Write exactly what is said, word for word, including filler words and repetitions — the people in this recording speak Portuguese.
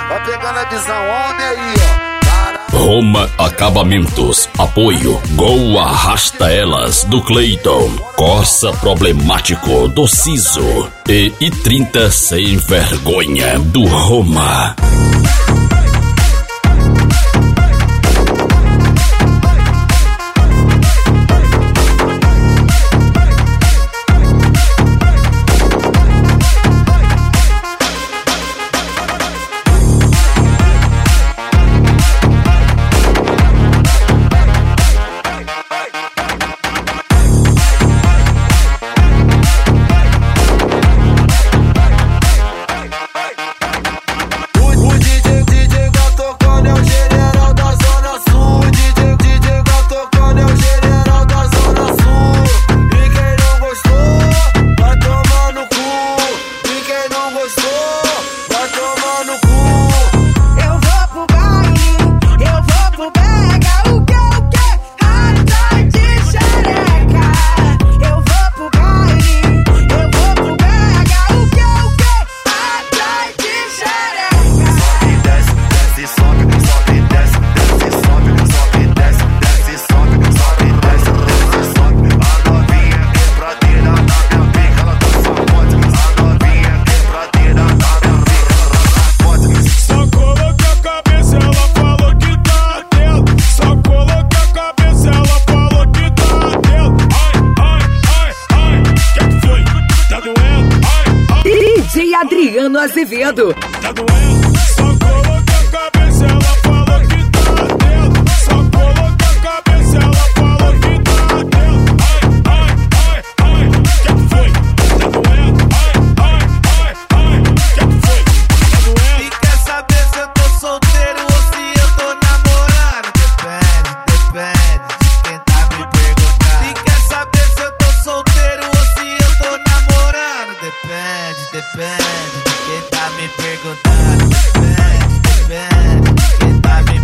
Vai pegando a visão, homem aí, ó. Roma Acabamentos. Apoio Gol Arrasta Elas do Cleiton. Corsa Problemático do Ciso. E I trinta Sem Vergonha do Roma. Adriano Azevedo. Tá doendo? Só coloca a cabeça, ela falou que tá dentro. Só coloca a cabeça, ela falou que tá dentro. Ai, ai, ai, ai, que que foi? Tá doendo? Ai, ai, ai, ai, que que foi? Tá doendo? E quer saber se eu tô solteiro ou se eu tô namorando? Depende, depende de quem tá me perguntando. E quer saber se eu tô solteiro ou se eu tô namorando? Depende, depende. Quem tá me perguntando, depende, depende, quem tá me